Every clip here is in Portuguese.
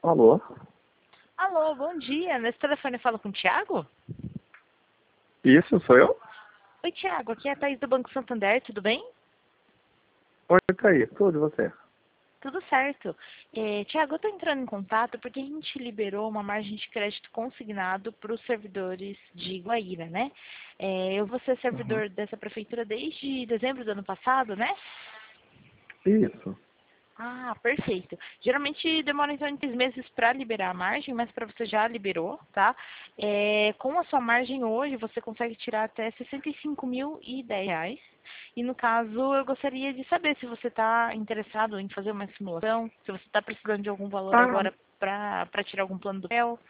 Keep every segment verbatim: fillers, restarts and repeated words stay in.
Alô? Alô, bom dia. Nesse telefone eu falo com o Thiago? Isso, sou eu? Oi, Thiago. Aqui é a Thaís do Banco Santander, tudo bem? Oi, Thaís, tudo e você? Tudo certo. É, Thiago, eu estou entrando em contato porque a gente liberou uma margem de crédito consignado para os servidores de Guaíra, né? É, eu vou ser Uhum. servidor dessa prefeitura desde dezembro do ano passado, né? Isso. Ah, perfeito. Geralmente demora então três meses para liberar a margem, mas para você já liberou, tá? É, com a sua margem hoje, você consegue tirar até sessenta e cinco mil e dez reais. E no caso, eu gostaria de saber se você está interessado em fazer uma simulação, se você está precisando de algum valor Ah, agora para tirar algum plano do papel.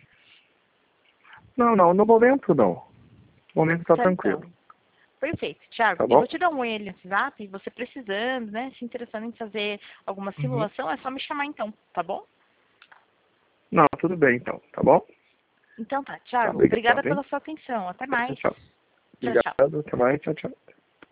não, não, no momento não. No momento tá Tá, então. tranquilo, Perfeito, Thiago. tá Eu bom? vou te dar um oi ali no WhatsApp, você precisando, né, se interessando em fazer alguma Uhum. simulação, é só me chamar então, tá bom? Não, tudo bem então, tá bom? Então tá, Tá, Thiago, obrigada obrigado, hein? pela sua atenção. Até Tchau, mais. tchau. Tchau, tchau. Obrigado, até mais, tchau, tchau.